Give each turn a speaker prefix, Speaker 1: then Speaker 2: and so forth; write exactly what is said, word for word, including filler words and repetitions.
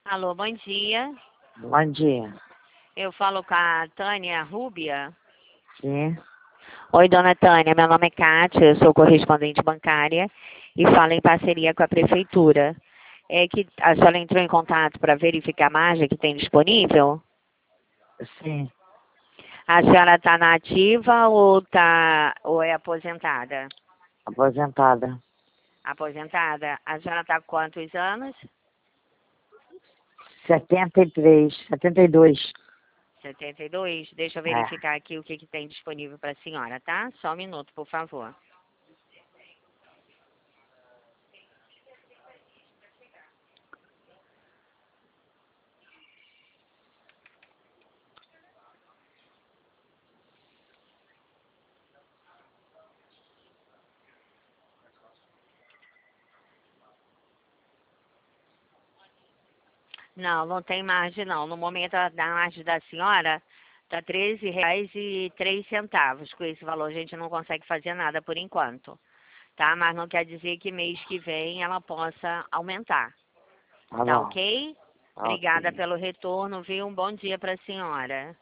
Speaker 1: Alô, bom dia.
Speaker 2: Bom dia.
Speaker 1: Eu falo com a Tânia Rúbia.
Speaker 2: Sim.
Speaker 1: Oi, dona Tânia, meu nome é Kátia, eu sou correspondente bancária e falo em parceria com a prefeitura. É que a senhora entrou em contato para verificar a margem que tem disponível?
Speaker 2: Sim.
Speaker 1: A senhora está na ativa ou, tá, ou é aposentada?
Speaker 2: Aposentada.
Speaker 1: Aposentada. A senhora está com quantos anos?
Speaker 2: setenta e três, setenta e dois.
Speaker 1: setenta e dois. Deixa eu
Speaker 2: É.
Speaker 1: verificar aqui o que, que tem disponível para a senhora, tá? Só um minuto, por favor. Não, não tem margem não. No momento a da margem da senhora está treze reais e três centavos. Com esse valor a gente não consegue fazer nada por enquanto, tá? Mas não quer dizer que mês que vem ela possa aumentar.
Speaker 2: Tá
Speaker 1: Tá
Speaker 2: bom.
Speaker 1: ok?
Speaker 2: Ok.
Speaker 1: Obrigada pelo retorno, viu? Um bom dia para a senhora.